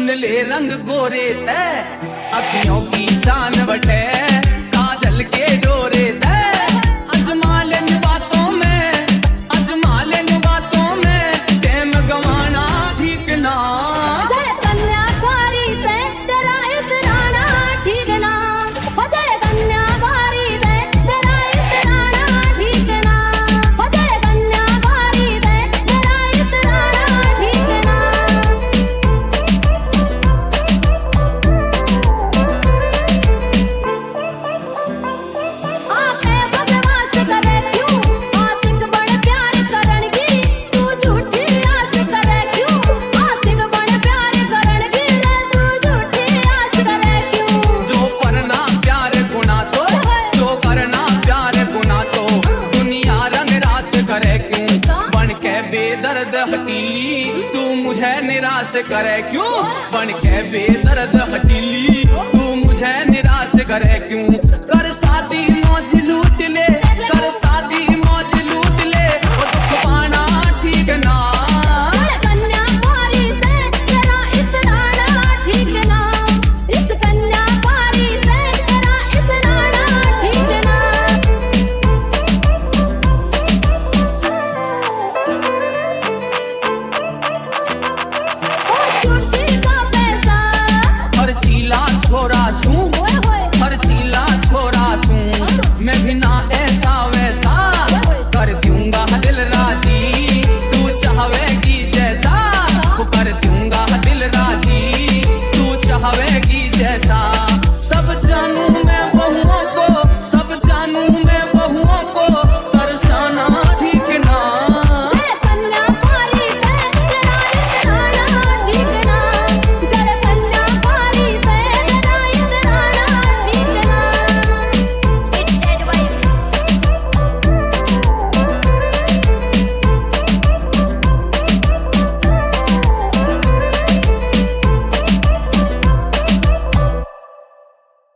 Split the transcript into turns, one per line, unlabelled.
सुन ले रंग गोरे ते अखियों की शान बटे काजल के डोरे ते अजमा लेन बातों में टेम गवाना ठीक ना
कन्याकुमारी पे तेरा इतराना ठीक ना हो जाए कन्याकुमारी पे तेरा इतराना ठीक ना हो जाए कन्याकुमारी पे तेरा इतराना ठीक ना आके बदमाश करे क्यों आशिक बड़े प्यार करन की तू झूठी आस करे क्यों आशिक बड़े प्यार करन की रे तू झूठी आस करे क्यों
जो करना प्यार गुना तो जो करना प्यार गुना तो दुनिया रंग रास करे क्यों बन के बेदर्द हटीली तू मुझे निराश करे क्यों बन के बेदर्द हटीली तू मुझे निराश करे क्यों कर शादी मौज लूट ले कर शादी मौज लूट ले वो दुख पाना ठीक ना
कन्याकुमारी पे तेरा इतराना ठीक ना इस कन्याकुमारी पे तेरा इतराना ठीक ना ओ छुट्टी का पैसा
हर चीला छोरा सूं
ओए होए
हर चीला छोरा सूं मैं भी ना ऐसा वैसा कर दूंगा दिल राजी तू चाहवेगी जैसा कर दूंगा दिल राजी तू चाहवेगी